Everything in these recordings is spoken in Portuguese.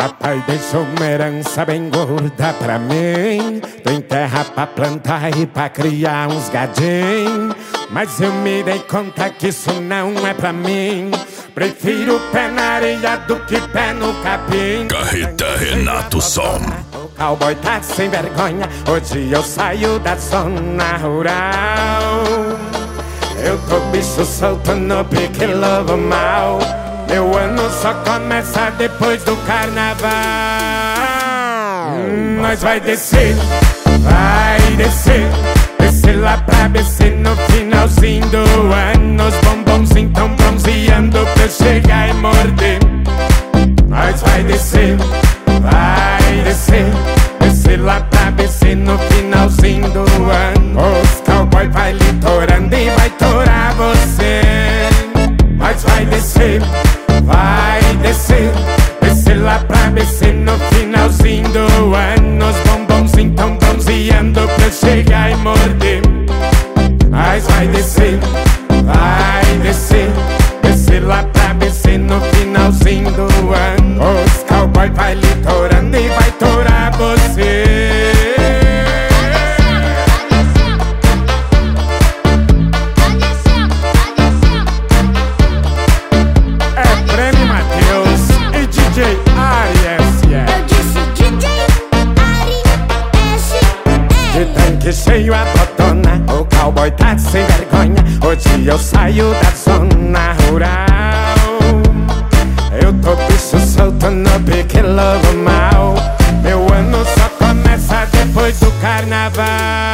Papai deixou uma herança bem gorda pra mim. Tem terra pra plantar e pra criar uns gadinhos. Mas eu me dei conta que isso não é pra mim. Prefiro pé na areia do que pé no capim. Carreta Renato Som. O cowboy tá sem vergonha. Hoje eu saio da zona rural. Eu tô bicho solto no pique lobo mal. Meu ano só começa depois do carnaval. Nós vai descer, vai descer. Descer lá pra BC no finalzinho do ano. Os bombonzinhos tão bronzeando pra eu chegar e morder. Nós vai descer, vai descer. Descer lá pra BC no finalzinho do ano. Os cowboy vai litorando e vai torar você. Nós vai descer, vai descer. Descer lá pra BC no finalzinho do ano. Os bombonzinhos tão bronzeando pra eu chegar e morder. Nós vai descer, vai descer. Descer lá pra BC no finalzinho do ano. Os cowboy vai litorando e vai torar você. Que cheio a botona, o cowboy tá sem vergonha. Hoje eu saio da zona rural. Eu tô bicho solto no pique lobo mal. Meu ano só começa depois do carnaval.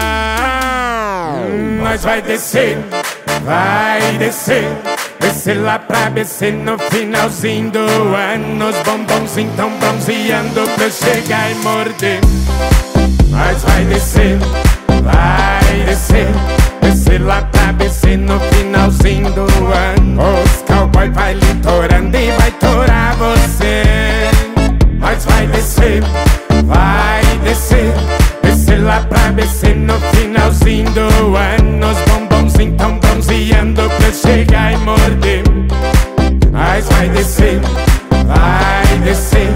Nós vai descer, vai descer. Descer lá pra BC no finalzinho do ano. Os bombonzinhos tão bronzeando pra eu chegar e morder. Nós vai descer, vai descer. Descer lá pra BC no finalzinho do ano. Os cowboy vai litorando e vai torar você. Nós vai descer, vai descer. Descer lá pra BC no finalzinho do ano. Os bombonzinhos tão bronzeando pra eu chegar e morder. Nós vai descer, vai descer.